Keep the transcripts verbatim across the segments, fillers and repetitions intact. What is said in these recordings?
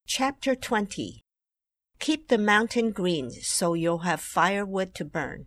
Chapter twenty. Keep the mountain green so you'll have firewood to burn.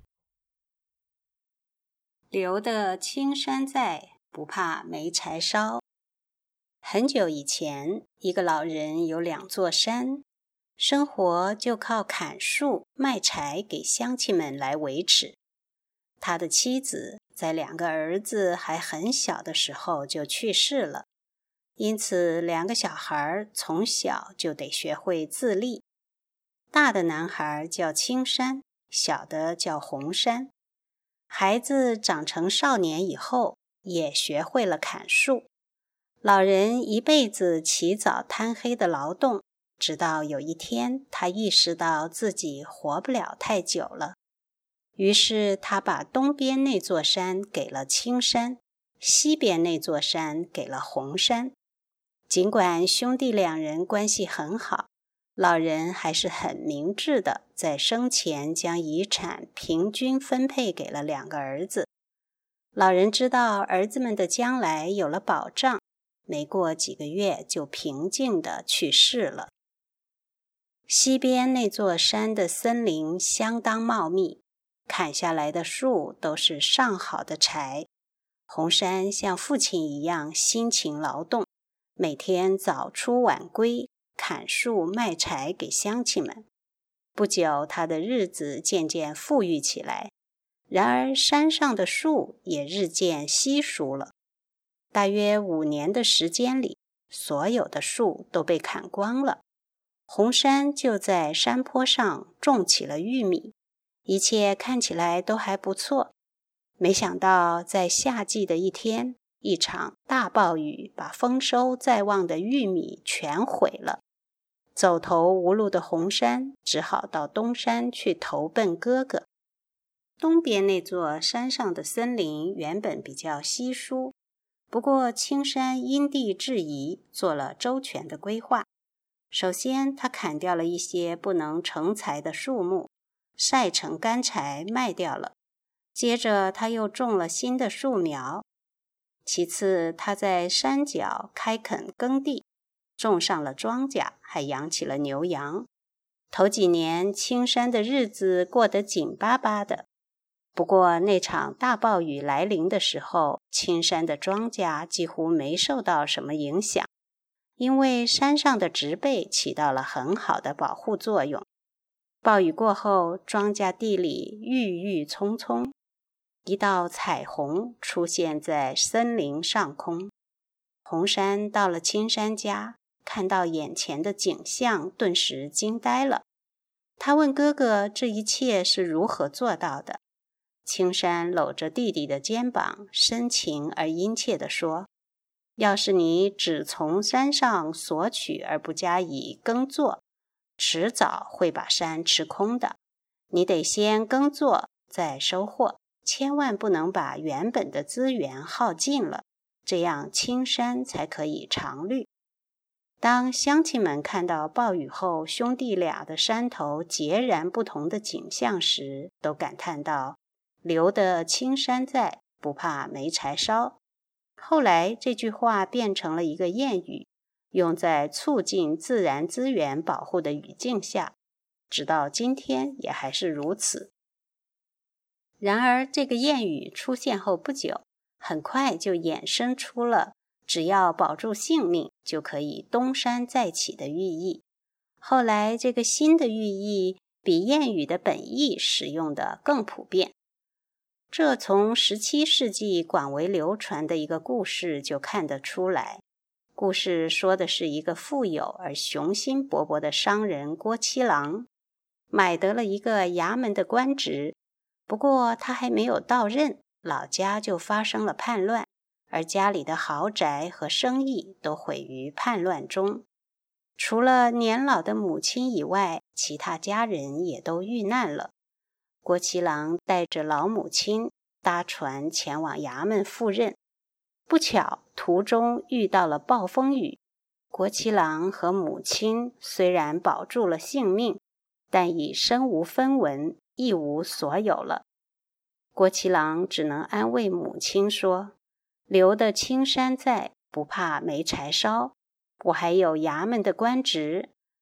留得青山在，不怕没柴烧。很久以前，一个老人有两座山，生活就靠砍树卖柴给乡亲们来维持。他的妻子在两个儿子还很小的时候就去世了，因此两个小孩从小就得学会自立。大的男孩叫青山，小的叫红山。孩子长成少年以后，也学会了砍树。老人一辈子起早贪黑的劳动，直到有一天他意识到自己活不了太久了。于是他把东边那座山给了青山，西边那座山给了红山。尽管兄弟两人关系很好，老人还是很明智的，在生前将遗产平均分配给了两个儿子。老人知道儿子们的将来有了保障，没过几个月就平静地去世了。西边那座山的森林相当茂密，砍下来的树都是上好的柴。红山像父亲一样辛勤劳动，每天早出晚归，砍树卖柴给乡亲们。不久，他的日子渐渐富裕起来。然而山上的树也日渐稀疏了。大约五年的时间里，所有的树都被砍光了。红山就在山坡上种起了玉米，一切看起来都还不错。没想到在夏季的一天，一场大暴雨把丰收在望的玉米全毁了。走投无路的红山只好到东山去投奔哥哥。东边那座山上的森林原本比较稀疏，不过青山因地制宜，做了周全的规划。首先，他砍掉了一些不能成材的树木，晒成干柴卖掉了。接着，他又种了新的树苗。其次，他在山脚开垦耕地，种上了庄稼，还养起了牛羊。头几年，青山的日子过得紧巴巴的。不过那场大暴雨来临的时候，青山的庄稼几乎没受到什么影响，因为山上的植被起到了很好的保护作用。暴雨过后，庄稼地里郁郁葱葱，一道彩虹出现在森林上空。红山到了青山家，看到眼前的景象，顿时惊呆了。他问哥哥这一切是如何做到的。青山搂着弟弟的肩膀，深情而殷切地说，要是你只从山上索取而不加以耕作，迟早会把山吃空的。你得先耕作，再收获，千万不能把原本的资源耗尽了，这样青山才可以常绿。当乡亲们看到暴雨后兄弟俩的山头截然不同的景象时，都感叹道，留得青山在，不怕没柴烧。后来这句话变成了一个谚语，用在促进自然资源保护的语境下，直到今天也还是如此。然而这个谚语出现后不久，很快就衍生出了只要保住性命就可以东山再起的寓意。后来这个新的寓意比谚语的本意使用的更普遍。这从十七世纪广为流传的一个故事就看得出来。故事说的是一个富有而雄心勃勃的商人郭七郎，买得了一个衙门的官职。不过他还没有到任，老家就发生了叛乱，而家里的豪宅和生意都毁于叛乱中。除了年老的母亲以外，其他家人也都遇难了。郭七郎带着老母亲搭船前往衙门赴任，不巧途中遇到了暴风雨。郭七郎和母亲虽然保住了性命，但已身无分文，一无所有了。郭七郎只能安慰母亲说，留得青山在，不怕没柴烧。我还有衙门的官职，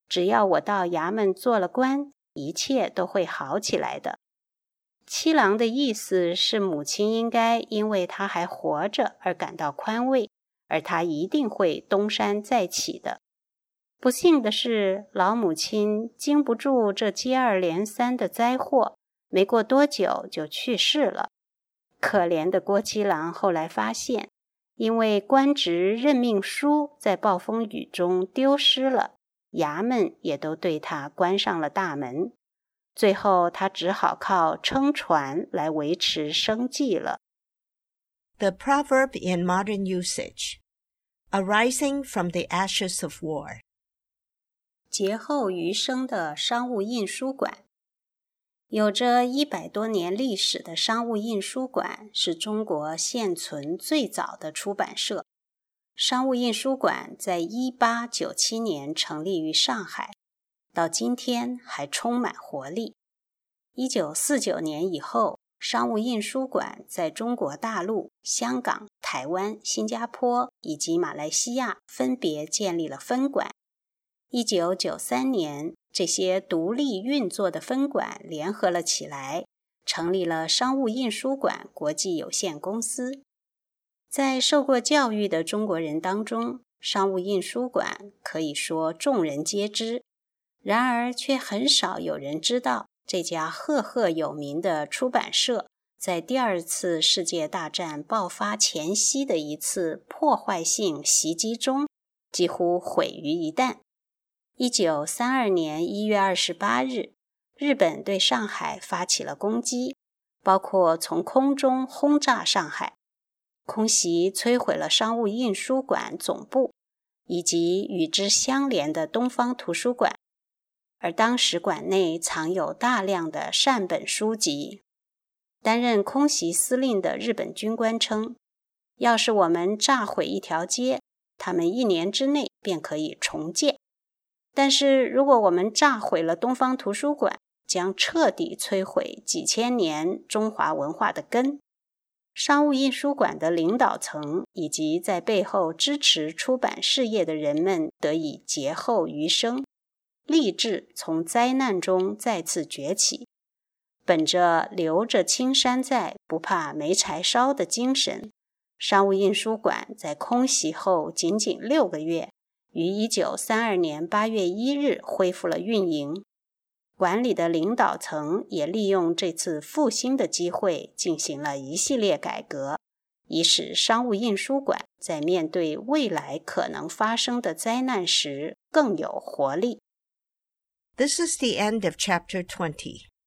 只要我到衙门做了官，一切都会好起来的。七郎的意思是，母亲应该因为他还活着而感到宽慰，而他一定会东山再起的。不幸的是，老母亲经不住这接二连三的灾祸，没过多久就去世了。可怜的郭七郎后来发现，因为官职任命书在暴风雨中丢失了，衙门也都对他关上了大门。最后他只好靠撑船来维持生计了。 The proverb in modern usage, arising from the ashes of war. 劫后余生的商务印书馆。有着一百多年历史的商务印书馆是中国现存最早的出版社。商务印书馆在一八九七年成立于上海，到今天还充满活力。一九四九年以后，商务印书馆在中国大陆、香港、台湾、新加坡以及马来西亚分别建立了分馆。一九九三年，这些独立运作的分馆联合了起来，成立了商务印书馆国际有限公司。在受过教育的中国人当中，商务印书馆可以说众人皆知，然而却很少有人知道，这家赫赫有名的出版社在第二次世界大战爆发前夕的一次破坏性袭击中几乎毁于一旦。一九三二年一月二十八日，日本对上海发起了攻击，包括从空中轰炸上海。空袭摧毁了商务印书馆总部以及与之相连的东方图书馆，而当时馆内藏有大量的善本书籍。担任空袭司令的日本军官称，要是我们炸毁一条街，他们一年之内便可以重建。但是如果我们炸毁了东方图书馆，将彻底摧毁几千年中华文化的根。商务印书馆的领导层以及在背后支持出版事业的人们得以劫后余生，立志从灾难中再次崛起。本着留着青山在，不怕没柴烧的精神，商务印书馆在空袭后仅仅六个月，于一九三二年八月一日恢复了运营。馆里的领导层也利用这次复兴的机会进行了一系列改革，以使商务印书馆在面对未来可能发生的灾难时更有活力。 This is the end of Chapter twenty.